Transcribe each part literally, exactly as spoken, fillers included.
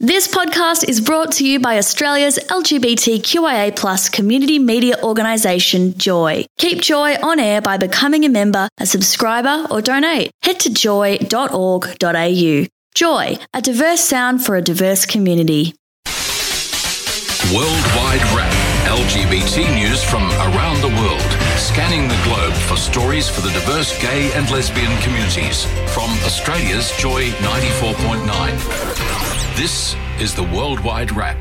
This podcast is brought to you by Australia's L G B T Q I A plus community media organisation, Joy. Keep Joy on air by becoming a member, a subscriber or donate. Head to joy dot org dot a u. Joy, a diverse sound for a diverse community. Worldwide Wrap. L G B T news from around the world. Scanning the globe for stories for the diverse gay and lesbian communities. From Australia's Joy ninety-four point nine. This is the Worldwide Wrap.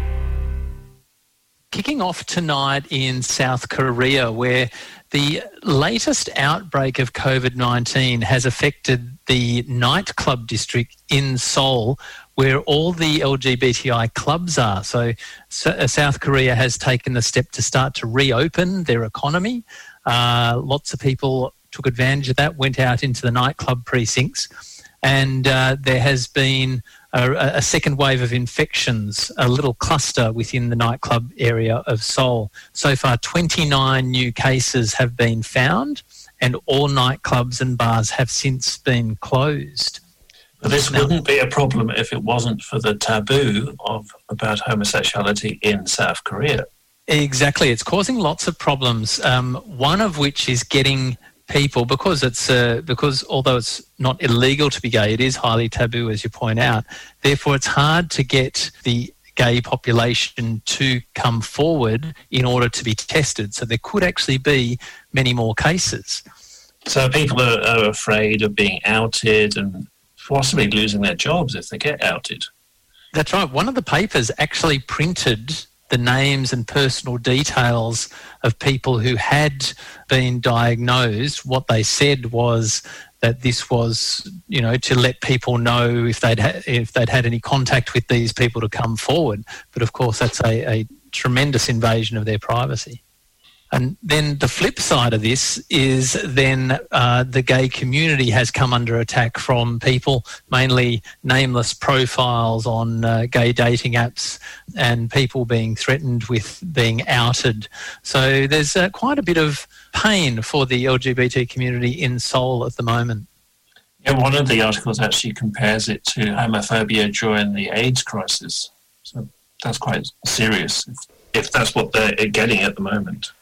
Kicking off tonight in South Korea, where the latest outbreak of COVID nineteen has affected the nightclub district in Seoul, where all the L G B T I clubs are. So, so South Korea has taken the step to start to reopen their economy. Uh, lots of people took advantage of that, went out into the nightclub precincts, and uh, there has been a, a second wave of infections, a little cluster within the nightclub area of Seoul. So far, twenty-nine new cases have been found, and all nightclubs and bars have since been closed. But this now, wouldn't be a problem if it wasn't for the taboo of about homosexuality in South Korea. Exactly. It's causing lots of problems, um, one of which is getting people, because it's uh, because although it's not illegal to be gay, it is highly taboo, as you point out. Therefore, it's hard to get the gay population to come forward in order to be tested. So there could actually be many more cases. So people are, are afraid of being outed and possibly losing their jobs if they get outed. That's right. One of the papers actually printed the names and personal details of people who had been diagnosed. What they said was that this was, you know, to let people know if they'd ha- if they'd had any contact with these people to come forward. But of course, that's a, a tremendous invasion of their privacy. And then the flip side of this is then uh, the gay community has come under attack from people, mainly nameless profiles on uh, gay dating apps, and people being threatened with being outed. So there's uh, quite a bit of pain for the L G B T community in Seoul at the moment. Yeah, one of the articles actually compares it to homophobia during the AIDS crisis. So that's quite serious, if, if that's what they're getting at the moment.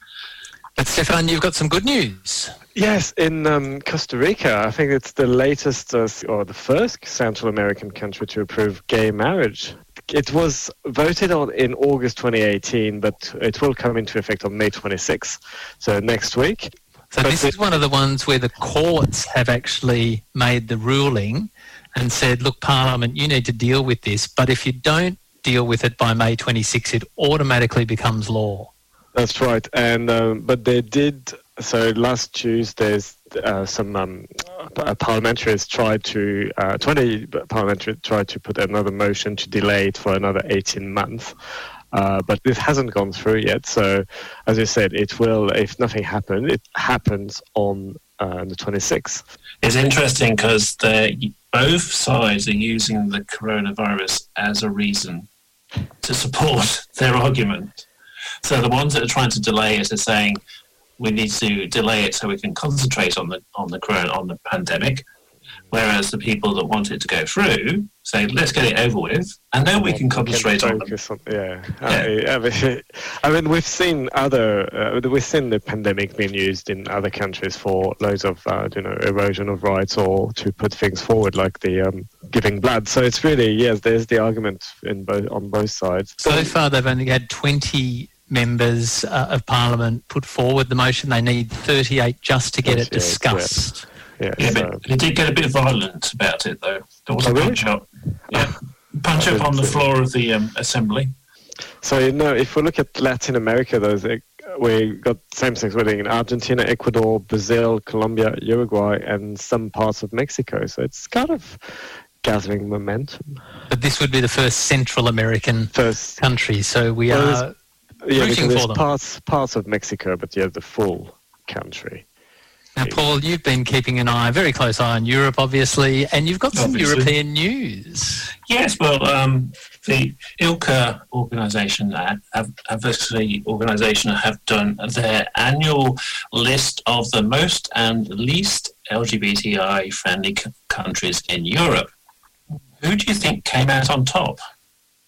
But Stefan, you've got some good news. Yes, in um, Costa Rica, I think it's the latest uh, or the first Central American country to approve gay marriage. It was voted on in August twenty eighteen, but it will come into effect on May twenty-sixth, so next week. So but this is one of the ones where the courts have actually made the ruling and said, look, Parliament, you need to deal with this, but if you don't deal with it by May twenty-sixth, it automatically becomes law. That's right, and um, but they did. So last Tuesday, uh, some um, parliamentarians tried to, uh, twenty parliamentarians tried to put another motion to delay it for another eighteen months, uh, but this hasn't gone through yet. So, as I said, it will. If nothing happens, it happens on uh, the twenty-sixth. It's interesting because both sides are using the coronavirus as a reason to support their argument. So the ones that are trying to delay it are saying we need to delay it so we can concentrate on the on the corona, on the pandemic, whereas the people that want it to go through say let's get it over with and then we can concentrate on them. On, yeah, yeah. I, I, mean, I mean we've seen other uh, we've seen the pandemic being used in other countries for loads of uh, you know erosion of rights or to put things forward like the um, giving blood. So it's really yes, there's the argument in both on both sides. So far they've only had twenty members uh, of Parliament put forward the motion. They need thirty-eight just to get it discussed. Yeah, yeah so. but it did get a bit violent about it, though. There was oh, a really? punch up. Yeah, punch up on the floor of the um, Assembly. So, you know, if we look at Latin America, those we got same-sex wedding in Argentina, Ecuador, Brazil, Colombia, Uruguay, and some parts of Mexico. So it's kind of gathering momentum. But this would be the first Central American first country, so we well, are yeah, rooting because for them. Parts, parts of Mexico, but yeah, the full country. Now, Paul, you've been keeping an eye, a very close eye on Europe, obviously, and you've got some obviously. European news. Yes, well, um, the I L C A organisation, advocacy organisation, have done their annual list of the most and least L G B T I-friendly c- countries in Europe. Who do you think came out on top?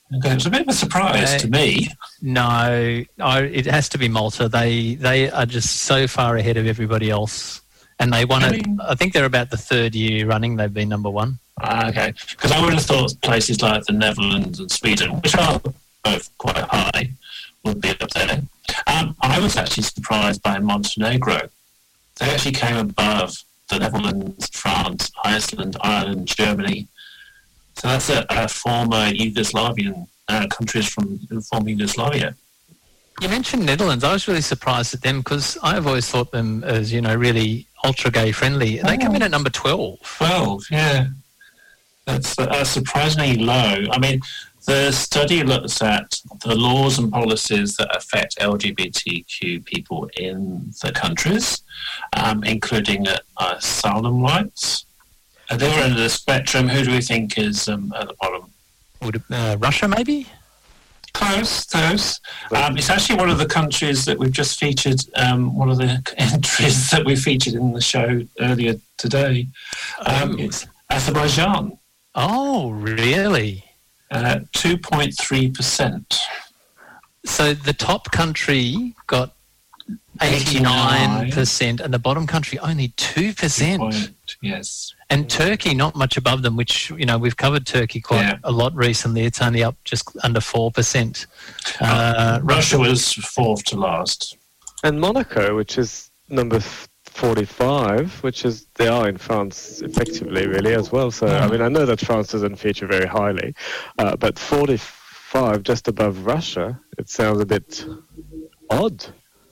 Okay, it's a bit of a surprise Uh, to me. No, I, it has to be Malta. They they are just so far ahead of everybody else, and they won I it. mean- I think they're about the third year running. They've been number one. Ah, okay, because I would have thought places like the Netherlands and Sweden, which are both quite high, would be up there. Um, I was actually surprised by Montenegro. They actually came above the Netherlands, France, Iceland, Ireland, Germany. So that's a, a former Yugoslavian uh, countries from former Yugoslavia. You mentioned Netherlands. I was really surprised at them because I've always thought them as, you know, really ultra gay friendly. They come in at number twelve. Twelve, yeah. That's uh, surprisingly low. I mean, the study looks at the laws and policies that affect L G B T Q people in the countries, um, including uh, asylum rights. Uh, they were in the spectrum. Who do we think is um, at the bottom? Would it, uh, Russia, maybe? Close, close. Um, it's actually one of the countries that we've just featured, um, one of the entries that we featured in the show earlier today. Um, Oh. It's Azerbaijan. Oh, really? Uh, two point three percent. So the top country got eighty-nine percent and the bottom country only two percent. Yes. And Turkey not much above them, which, you know, we've covered Turkey quite Yeah. a lot recently. It's only up just under four percent. Uh, Russia was fourth to last. And Monaco, which is number f- forty-five, which is they are in France effectively, really, as well. So, I mean, I know that France doesn't feature very highly, uh, but forty-five, just above Russia, it sounds a bit odd.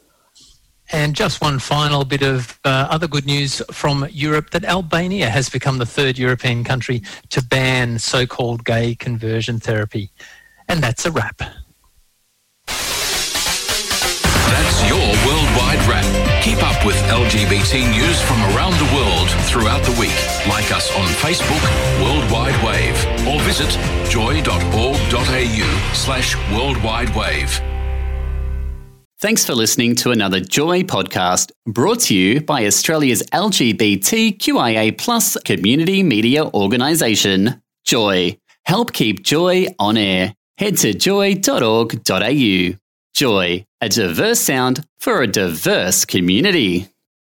And just one final bit of uh, other good news from Europe, that Albania has become the third European country to ban so-called gay conversion therapy. And that's a wrap. That's your Worldwide Wrap. Keep up with L G B T news from around the world throughout the week. Like us on Facebook, Worldwide Wave, or visit joy.org.au slash Worldwide Wave. Thanks for listening to another Joy podcast brought to you by Australia's L G B T Q I A plus community media organisation, Joy. Help keep Joy on air. Head to joy dot org dot a u. Joy, a diverse sound for a diverse community.